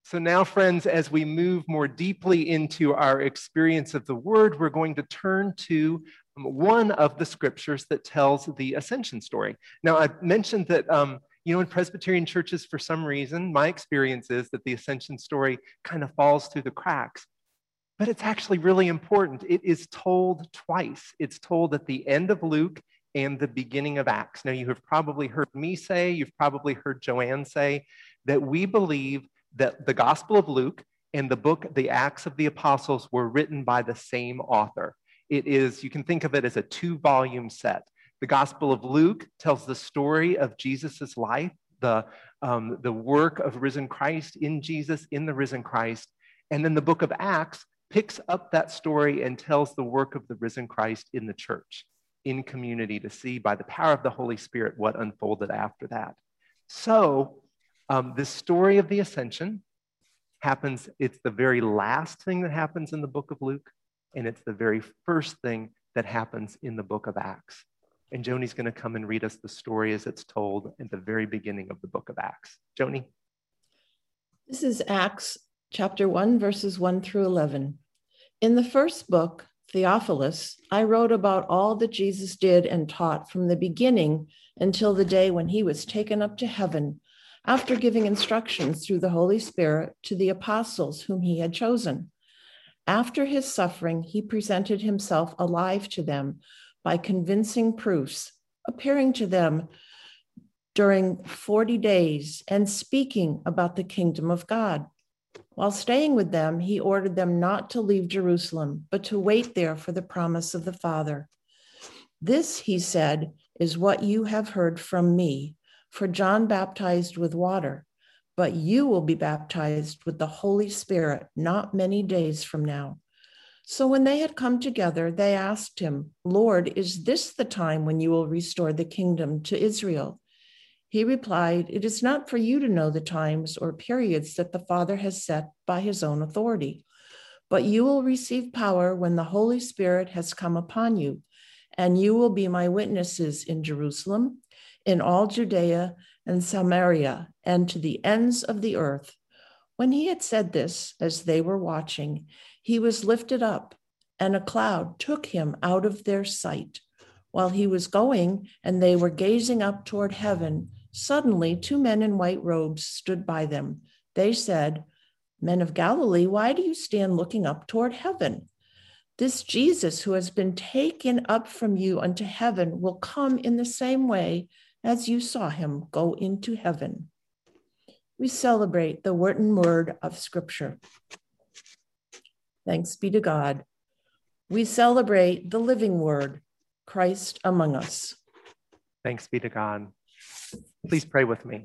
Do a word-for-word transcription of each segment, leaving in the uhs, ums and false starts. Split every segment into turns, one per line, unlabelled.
So now, friends, as we move more deeply into our experience of the Word, we're going to turn to one of the scriptures that tells the ascension story. Now, I've mentioned that, um, you know, in Presbyterian churches, for some reason, my experience is that the ascension story kind of falls through the cracks. But it's actually really important. It is told twice. It's told at the end of Luke and the beginning of Acts. Now, you have probably heard me say, you've probably heard Joanne say, that we believe that the Gospel of Luke and the book, the Acts of the Apostles, were written by the same author. It is, you can think of it as a two-volume set. The Gospel of Luke tells the story of Jesus's life, the, um, the work of risen Christ in Jesus, in the risen Christ. And then the book of Acts picks up that story and tells the work of the risen Christ in the church, in community, to see by the power of the Holy Spirit what unfolded after that. So um, this story of the ascension happens, it's the very last thing that happens in the book of Luke, and it's the very first thing that happens in the book of Acts. And Joni's going to come and read us the story as it's told at the very beginning of the book of Acts. Joni?
This is Acts chapter one, verses one through eleven. In the first book, Theophilus, I wrote about all that Jesus did and taught from the beginning until the day when he was taken up to heaven, after giving instructions through the Holy Spirit to the apostles whom he had chosen. After his suffering, he presented himself alive to them by convincing proofs, appearing to them during forty days and speaking about the kingdom of God. While staying with them, he ordered them not to leave Jerusalem, but to wait there for the promise of the Father. This, he said, is what you have heard from me, for John baptized with water, but you will be baptized with the Holy Spirit not many days from now. So when they had come together, they asked him, Lord, is this the time when you will restore the kingdom to Israel? He replied, it is not for you to know the times or periods that the Father has set by his own authority, but you will receive power when the Holy Spirit has come upon you, and you will be my witnesses in Jerusalem, in all Judea and Samaria, and to the ends of the earth. When he had said this, as they were watching, he was lifted up, and a cloud took him out of their sight. While he was going, and they were gazing up toward heaven, suddenly two men in white robes stood by them. They said, Men of Galilee, why do you stand looking up toward heaven? This Jesus who has been taken up from you unto heaven will come in the same way as you saw him go into heaven. We celebrate the written word of Scripture. Thanks be to God. We celebrate the living word, Christ among us.
Thanks be to God. Please pray with me.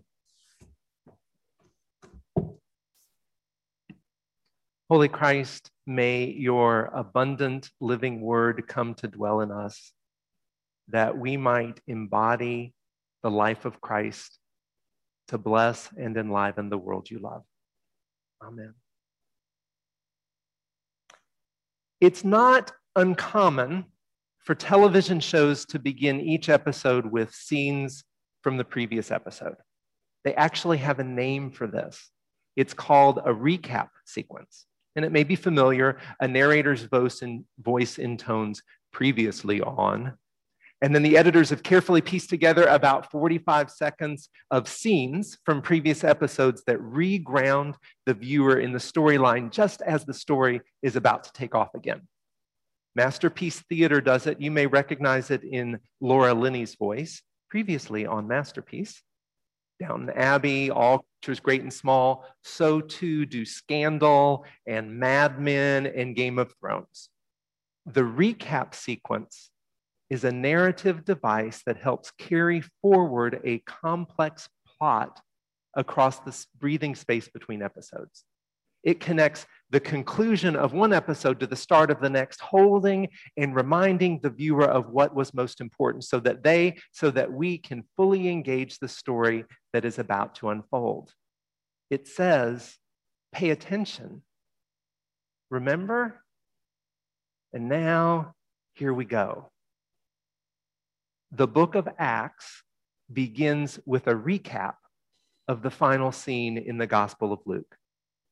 Holy Christ, may your abundant living word come to dwell in us, that we might embody the life of Christ to bless and enliven the world you love. Amen. It's not uncommon for television shows to begin each episode with scenes from the previous episode. They actually have a name for this. It's called a recap sequence. And it may be familiar, a narrator's voice, in, voice intones previously on. And then the editors have carefully pieced together about forty-five seconds of scenes from previous episodes that reground the viewer in the storyline just as the story is about to take off again. Masterpiece Theater does it. You may recognize it in Laura Linney's voice, previously on Masterpiece. Downton Abbey, all creatures great and small. So too do Scandal and Mad Men and Game of Thrones. The recap sequence is a narrative device that helps carry forward a complex plot across the breathing space between episodes. It connects the conclusion of one episode to the start of the next, holding and reminding the viewer of what was most important so that they, so that we can fully engage the story that is about to unfold. It says, pay attention. Remember? And now, here we go. The book of Acts begins with a recap of the final scene in the Gospel of Luke.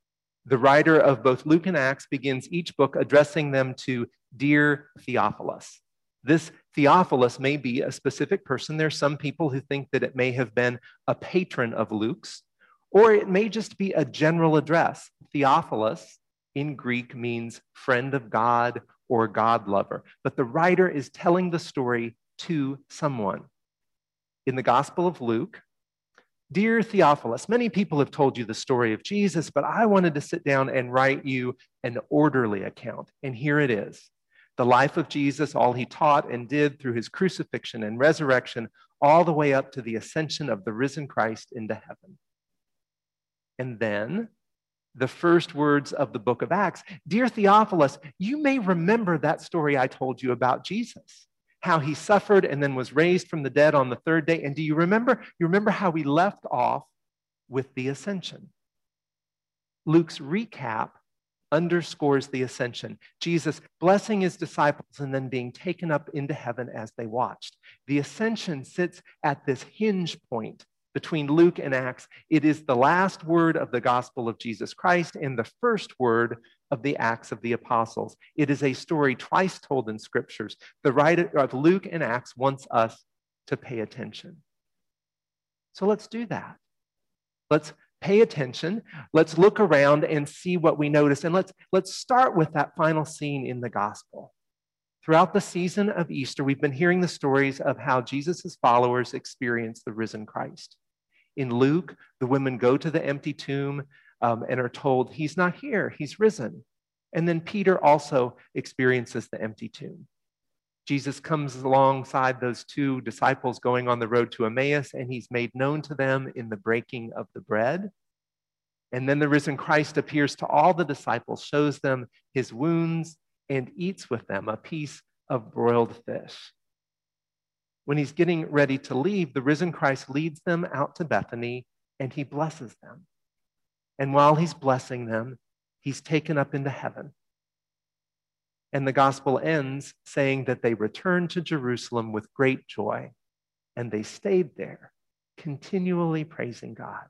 The writer of both Luke and Acts begins each book addressing them to Dear Theophilus. This Theophilus may be a specific person. There's some people who think that it may have been a patron of Luke's, or it may just be a general address. Theophilus in Greek means friend of God or God lover, but the writer is telling the story to someone. In the Gospel of Luke, Dear Theophilus, many people have told you the story of Jesus, but I wanted to sit down and write you an orderly account. And here it is. The life of Jesus, all he taught and did through his crucifixion and resurrection, all the way up to the ascension of the risen Christ into heaven. And then the first words of the book of Acts, Dear Theophilus, you may remember that story I told you about Jesus, how he suffered and then was raised from the dead on the third day. And do you remember? You remember how we left off with the ascension. Luke's recap underscores the ascension. Jesus blessing his disciples and then being taken up into heaven as they watched. The ascension sits at this hinge point between Luke and Acts. It is the last word of the gospel of Jesus Christ and the first word of the Acts of the Apostles. It is a story twice told in scriptures. The writer of Luke and Acts wants us to pay attention. So let's do that. Let's pay attention. Let's look around and see what we notice. And let's, let's start with that final scene in the gospel. Throughout the season of Easter, we've been hearing the stories of how Jesus' followers experience the risen Christ. In Luke, the women go to the empty tomb um, and are told, he's not here, he's risen. And then Peter also experiences the empty tomb. Jesus comes alongside those two disciples going on the road to Emmaus, and he's made known to them in the breaking of the bread. And then the risen Christ appears to all the disciples, shows them his wounds, and eats with them a piece of broiled fish. When he's getting ready to leave, the risen Christ leads them out to Bethany, and he blesses them. And while he's blessing them, he's taken up into heaven. And the gospel ends saying that they returned to Jerusalem with great joy, and they stayed there, continually praising God.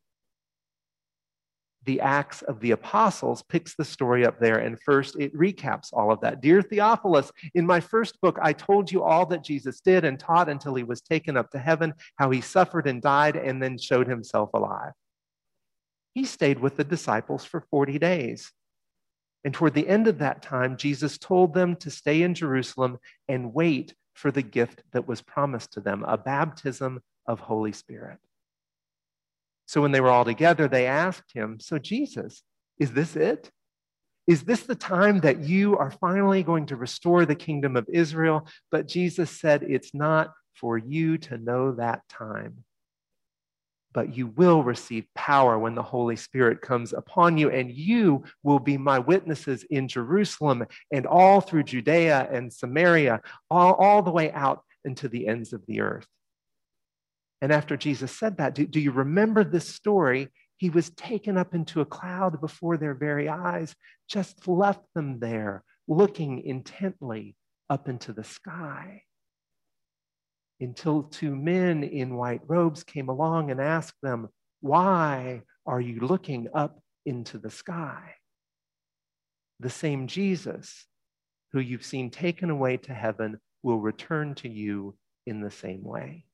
The Acts of the Apostles picks the story up there, and first it recaps all of that. Dear Theophilus, in my first book, I told you all that Jesus did and taught until he was taken up to heaven, how he suffered and died and then showed himself alive. He stayed with the disciples for forty days. And toward the end of that time, Jesus told them to stay in Jerusalem and wait for the gift that was promised to them, a baptism of Holy Spirit. So when they were all together, they asked him, so Jesus, is this it? Is this the time that you are finally going to restore the kingdom of Israel? But Jesus said, it's not for you to know that time. But you will receive power when the Holy Spirit comes upon you, and you will be my witnesses in Jerusalem and all through Judea and Samaria, all, all the way out into the ends of the earth. And after Jesus said that, do, do you remember this story? He was taken up into a cloud before their very eyes, just left them there, looking intently up into the sky. Until two men in white robes came along and asked them, why are you looking up into the sky? The same Jesus who you've seen taken away to heaven will return to you in the same way.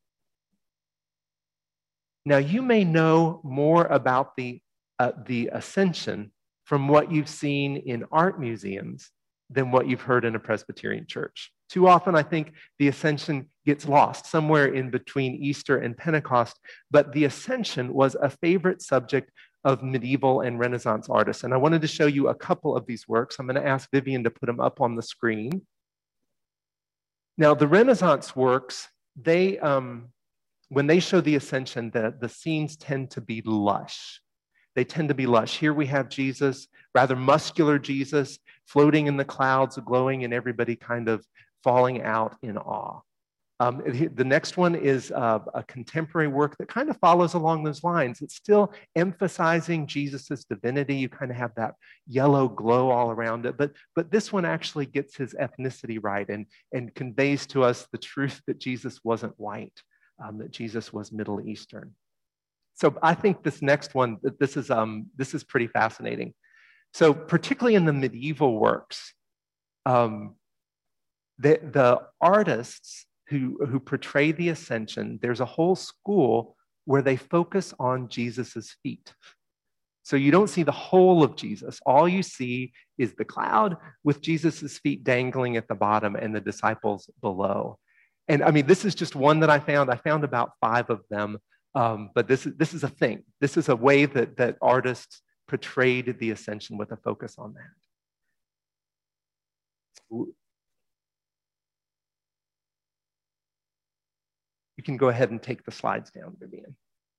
Now, you may know more about the, uh, the ascension from what you've seen in art museums than what you've heard in a Presbyterian church. Too often, I think the ascension gets lost somewhere in between Easter and Pentecost, but the ascension was a favorite subject of medieval and Renaissance artists. And I wanted to show you a couple of these works. I'm going to ask Vivian to put them up on the screen. Now, the Renaissance works, they, um, when they show the ascension, the, the scenes tend to be lush. They tend to be lush. Here we have Jesus, rather muscular Jesus, floating in the clouds, glowing, and everybody kind of falling out in awe. Um, the next one is uh, a contemporary work that kind of follows along those lines. It's still emphasizing Jesus's divinity. You kind of have that yellow glow all around it, but, but this one actually gets his ethnicity right and, and conveys to us the truth that Jesus wasn't white, um, that Jesus was Middle Eastern. So I think this next one, this is, um, this is pretty fascinating. So particularly in the medieval works, um, the, the artists who, who portray the ascension, there's a whole school where they focus on Jesus's feet. So you don't see the whole of Jesus. All you see is the cloud with Jesus's feet dangling at the bottom and the disciples below. And I mean, this is just one that I found. I found about five of them, um, but this is, this is a thing. This is a way that, that artists portrayed the ascension with a focus on that. You can go ahead and take the slides down, Vivian.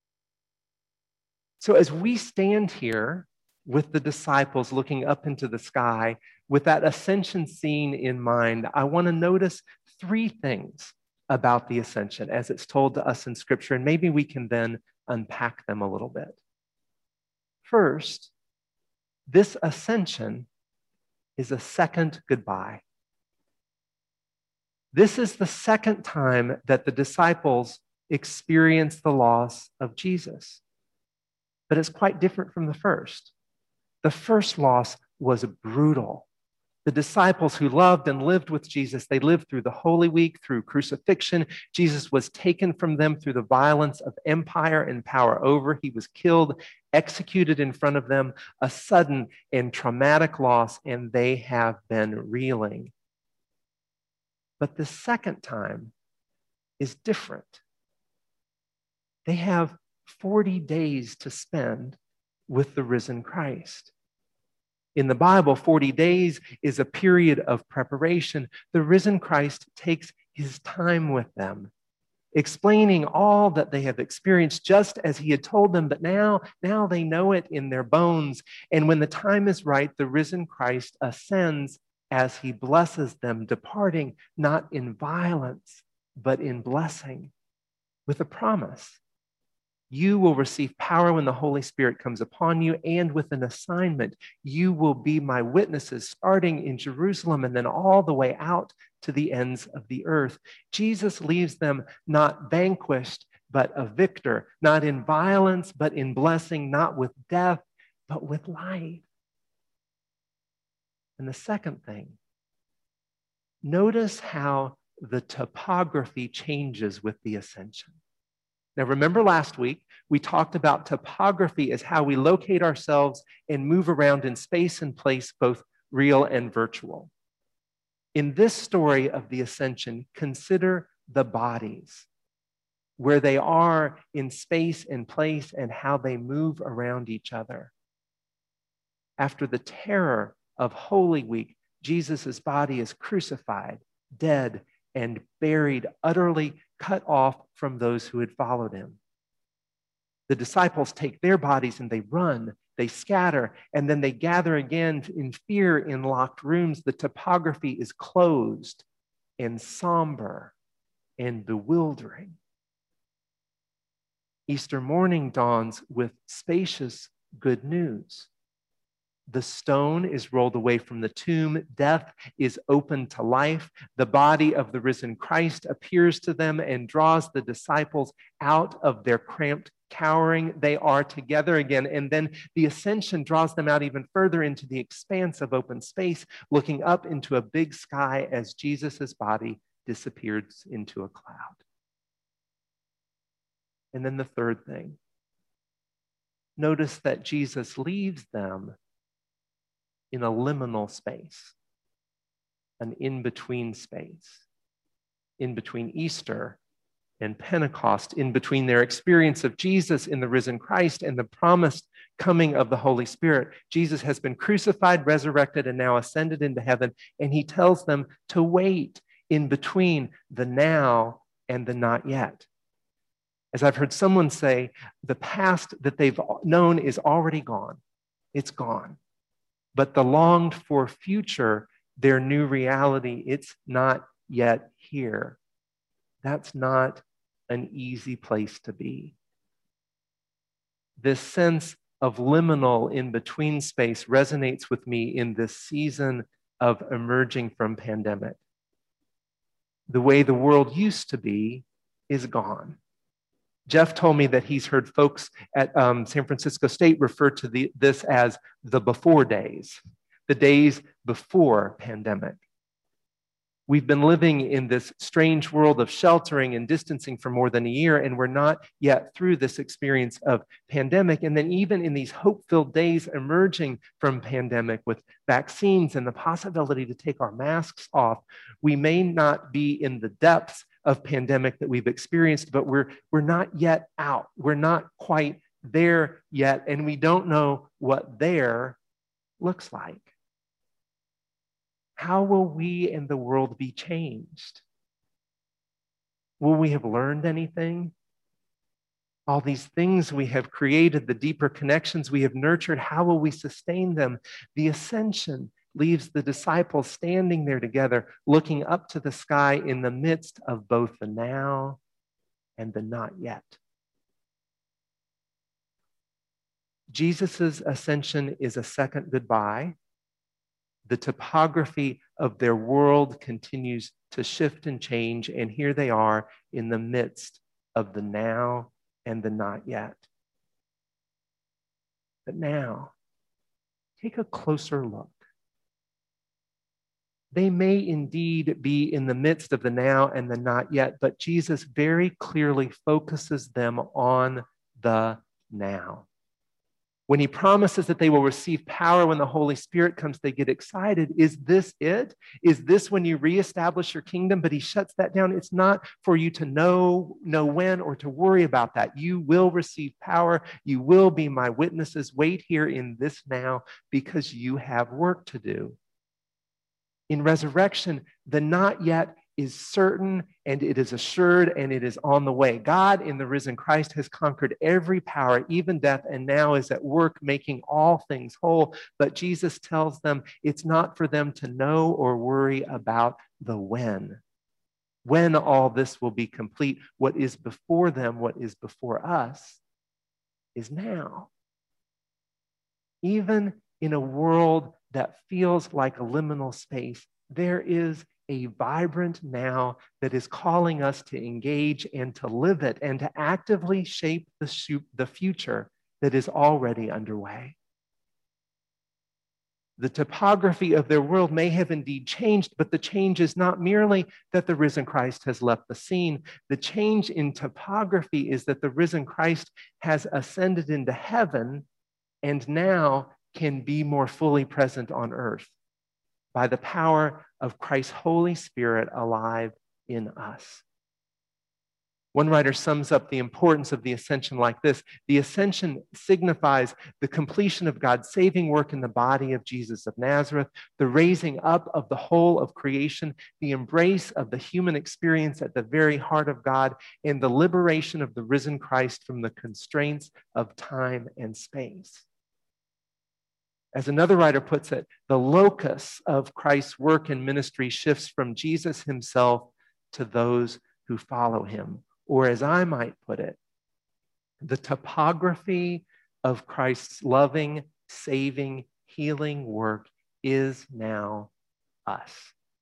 So as we stand here with the disciples looking up into the sky, with that ascension scene in mind, I want to notice three things about the ascension as it's told to us in Scripture, and maybe we can then unpack them a little bit. First, this ascension is a second goodbye. This is the second time that the disciples experience the loss of Jesus. But it's quite different from the first. The first loss was brutal. The disciples who loved and lived with Jesus, they lived through the Holy Week, through crucifixion. Jesus was taken from them through the violence of empire and power over. He was killed, executed in front of them, a sudden and traumatic loss, and they have been reeling. But the second time is different. They have forty days to spend with the risen Christ. In the Bible, forty days is a period of preparation. The risen Christ takes his time with them, explaining all that they have experienced just as he had told them, but now, now they know it in their bones. And when the time is right, the risen Christ ascends as he blesses them, departing not in violence, but in blessing, with a promise. You will receive power when the Holy Spirit comes upon you, and with an assignment. You will be my witnesses, starting in Jerusalem and then all the way out to the ends of the earth. Jesus leaves them not vanquished, but a victor, not in violence, but in blessing, not with death, but with life. And the second thing, notice how the topography changes with the ascension. Now, remember last week, we talked about topography as how we locate ourselves and move around in space and place, both real and virtual. In this story of the ascension, consider the bodies, where they are in space and place and how they move around each other. After the terror of Holy Week, Jesus' body is crucified, dead, and buried, utterly cut off from those who had followed him. The disciples take their bodies and they run, they scatter, and then they gather again in fear in locked rooms. The topography is closed and somber and bewildering. Easter morning dawns with spacious good news. The stone is rolled away from the tomb. Death is opened to life. The body of the risen Christ appears to them and draws the disciples out of their cramped cowering. They are together again. And then the ascension draws them out even further into the expanse of open space, looking up into a big sky as Jesus' body disappears into a cloud. And then the third thing, notice that Jesus leaves them in a liminal space, an in-between space, in between Easter and Pentecost, in between their experience of Jesus in the risen Christ and the promised coming of the Holy Spirit. Jesus has been crucified, resurrected, and now ascended into heaven, and he tells them to wait in between the now and the not yet. As I've heard someone say, the past that they've known is already gone. It's gone. But the longed for future, their new reality, it's not yet here. That's not an easy place to be. This sense of liminal in-between space resonates with me in this season of emerging from pandemic. The way the world used to be is gone. Jeff told me that he's heard folks at um, San Francisco State refer to the, this as the before days, the days before pandemic. We've been living in this strange world of sheltering and distancing for more than a year, and we're not yet through this experience of pandemic. And then even in these hope-filled days emerging from pandemic with vaccines and the possibility to take our masks off, we may not be in the depths of pandemic that we've experienced, but we're, we're not yet out. We're not quite there yet, and we don't know what there looks like. How will we and the world be changed? Will we have learned anything? All these things we have created, the deeper connections we have nurtured, how will we sustain them? The ascension leaves the disciples standing there together, looking up to the sky in the midst of both the now and the not yet. Jesus' ascension is a second goodbye. The topography of their world continues to shift and change, and here they are in the midst of the now and the not yet. But now, take a closer look. They may indeed be in the midst of the now and the not yet, but Jesus very clearly focuses them on the now. When he promises that they will receive power when the Holy Spirit comes, they get excited. Is this it? Is this when you reestablish your kingdom? But he shuts that down. It's not for you to know, know when or to worry about that. You will receive power. You will be my witnesses. Wait here in this now because you have work to do. In resurrection, the not yet is certain and it is assured and it is on the way. God in the risen Christ has conquered every power, even death, and now is at work making all things whole. But Jesus tells them it's not for them to know or worry about the when. When all this will be complete, what is before them, what is before us, is now. Even in a world that feels like a liminal space, there is a vibrant now that is calling us to engage and to live it and to actively shape the, sh- the future that is already underway. The topography of their world may have indeed changed, but the change is not merely that the risen Christ has left the scene. The change in topography is that the risen Christ has ascended into heaven and now can be more fully present on earth by the power of Christ's Holy Spirit alive in us. One writer sums up the importance of the ascension like this: the ascension signifies the completion of God's saving work in the body of Jesus of Nazareth, the raising up of the whole of creation, the embrace of the human experience at the very heart of God, and the liberation of the risen Christ from the constraints of time and space. As another writer puts it, the locus of Christ's work and ministry shifts from Jesus himself to those who follow him. Or as I might put it, the topography of Christ's loving, saving, healing work is now us.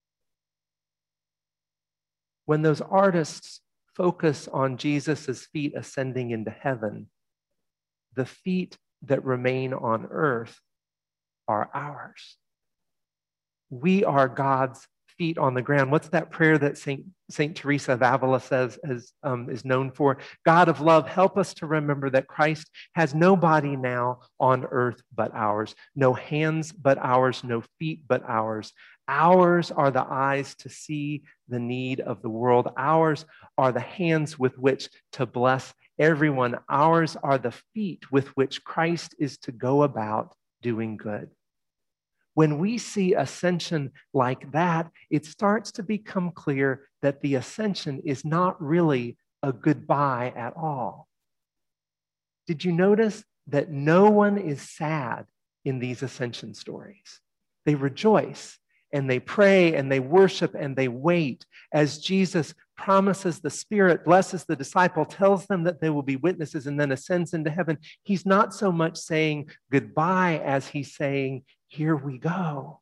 When those artists focus on Jesus' feet ascending into heaven, the feet that remain on earth are ours. We are God's feet on the ground. What's that prayer that Saint Saint Teresa of Avila says as, um, is known for? God of love, help us to remember that Christ has no body now on earth but ours, no hands but ours, no feet but ours. Ours are the eyes to see the need of the world. Ours are the hands with which to bless everyone. Ours are the feet with which Christ is to go about doing good. When we see ascension like that, it starts to become clear that the ascension is not really a goodbye at all. Did you notice that no one is sad in these ascension stories? They rejoice and they pray and they worship and they wait as Jesus promises the Spirit, blesses the disciple, tells them that they will be witnesses, and then ascends into heaven. He's not so much saying goodbye as he's saying, here we go.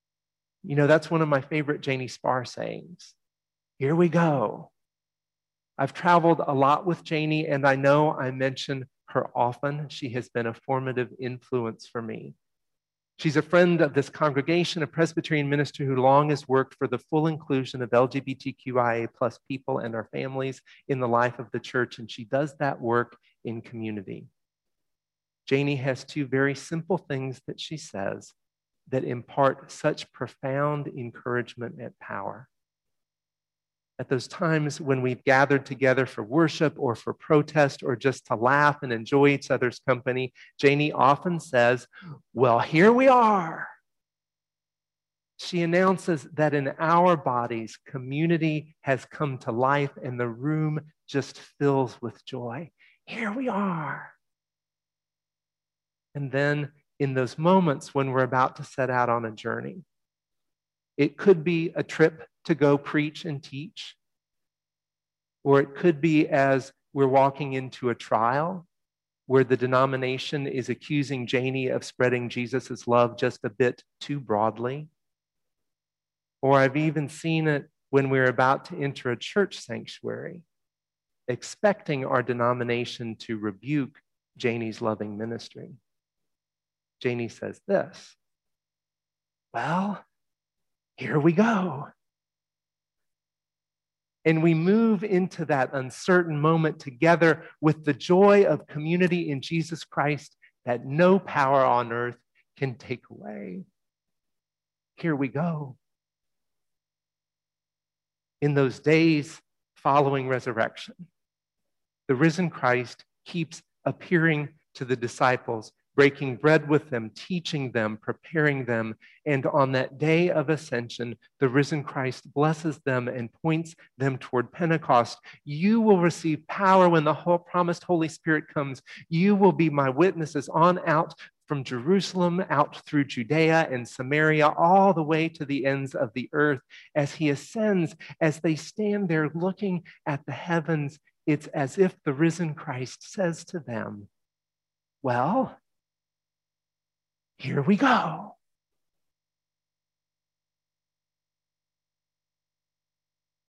You know, that's one of my favorite Janie Sparr sayings. Here we go. I've traveled a lot with Janie, and I know I mention her often. She has been a formative influence for me. She's a friend of this congregation, a Presbyterian minister who long has worked for the full inclusion of L G B T Q I A plus people and our families in the life of the church, and she does that work in community. Janie has two very simple things that she says that impart such profound encouragement and power. At those times when we've gathered together for worship or for protest or just to laugh and enjoy each other's company, Janie often says, "Well, here we are." She announces that in our bodies, community has come to life and the room just fills with joy. Here we are. And then in those moments when we're about to set out on a journey, it could be a trip to go preach and teach, or it could be as we're walking into a trial where the denomination is accusing Janie of spreading Jesus' love just a bit too broadly. Or I've even seen it when we're about to enter a church sanctuary, expecting our denomination to rebuke Janie's loving ministry. Janie says this, "Well, here we go." And we move into that uncertain moment together with the joy of community in Jesus Christ that no power on earth can take away. Here we go. In those days following resurrection, the risen Christ keeps appearing to the disciples, breaking bread with them, teaching them, preparing them. And on that day of ascension, the risen Christ blesses them and points them toward Pentecost. You will receive power when the whole promised Holy Spirit comes. You will be my witnesses on out from Jerusalem, out through Judea and Samaria, all the way to the ends of the earth. As he ascends, as they stand there looking at the heavens, it's as if the risen Christ says to them, "Well, here we go."